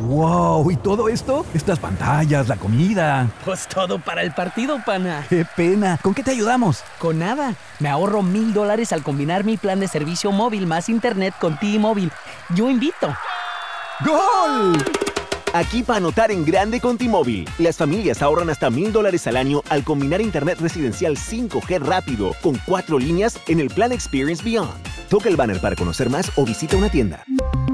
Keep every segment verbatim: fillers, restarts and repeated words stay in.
¡Wow! ¿Y todo esto? Estas pantallas, la comida. Pues todo para el partido, pana. ¡Qué pena! ¿Con qué te ayudamos? Con nada. Me ahorro mil dólares al combinar mi plan de servicio móvil más internet con T-Mobile. Yo invito. ¡Gol! Aquí para anotar en grande con T-Mobile. Las familias ahorran hasta mil dólares al año al combinar internet residencial cinco G rápido con cuatro líneas en el plan Experience Beyond. Toca el banner para conocer más o visita una tienda.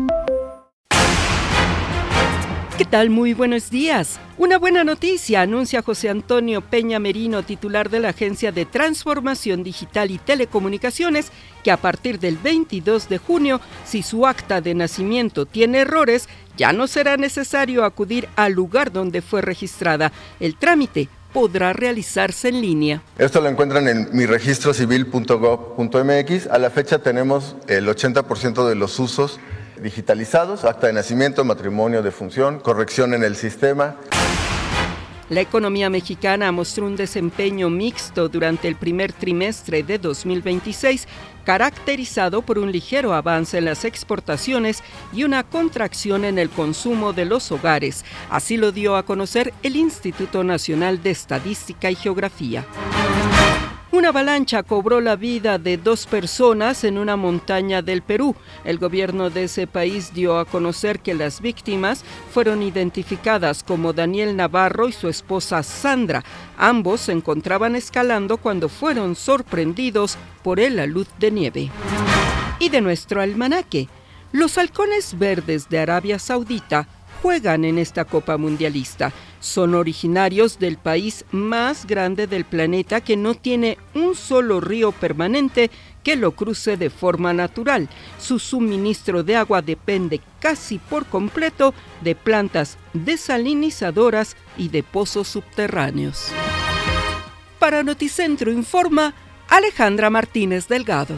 ¿Qué tal? Muy buenos días. Una buena noticia anuncia José Antonio Peña Merino, titular de la Agencia de Transformación Digital y Telecomunicaciones, que a partir del veintidós de junio, si su acta de nacimiento tiene errores, ya no será necesario acudir al lugar donde fue registrada. El trámite podrá realizarse en línea. Esto lo encuentran en mi registro civil punto gob punto m x. A la fecha tenemos el ochenta por ciento de los usos digitalizados: acta de nacimiento, matrimonio, defunción, corrección en el sistema. La economía mexicana mostró un desempeño mixto durante el primer trimestre de dos mil veintiséis, caracterizado por un ligero avance en las exportaciones y una contracción en el consumo de los hogares. Así lo dio a conocer el Instituto Nacional de Estadística y Geografía. Una avalancha cobró la vida de dos personas en una montaña del Perú. El gobierno de ese país dio a conocer que las víctimas fueron identificadas como Daniel Navarro y su esposa Sandra. Ambos se encontraban escalando cuando fueron sorprendidos por el alud de nieve. Y de nuestro almanaque, los halcones verdes de Arabia Saudita juegan en esta Copa Mundialista. Son originarios del país más grande del planeta que no tiene un solo río permanente que lo cruce de forma natural. Su suministro de agua depende casi por completo de plantas desalinizadoras y de pozos subterráneos. Para Noticentro informa Alejandra Martínez Delgado.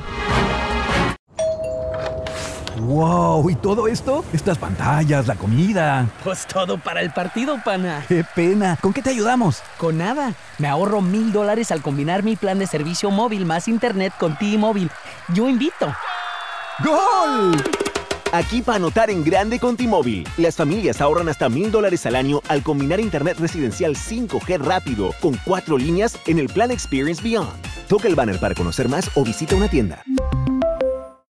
¡Wow! ¿Y todo esto? Estas pantallas, la comida. Pues todo para el partido, pana. ¡Qué pena! ¿Con qué te ayudamos? Con nada. Me ahorro mil dólares al combinar mi plan de servicio móvil más internet con T-Mobile. Yo invito. ¡Gol! Aquí para anotar en grande con T-Mobile. Las familias ahorran hasta mil dólares al año al combinar internet residencial cinco G rápido con cuatro líneas en el plan Experience Beyond. Toca el banner para conocer más o visita una tienda.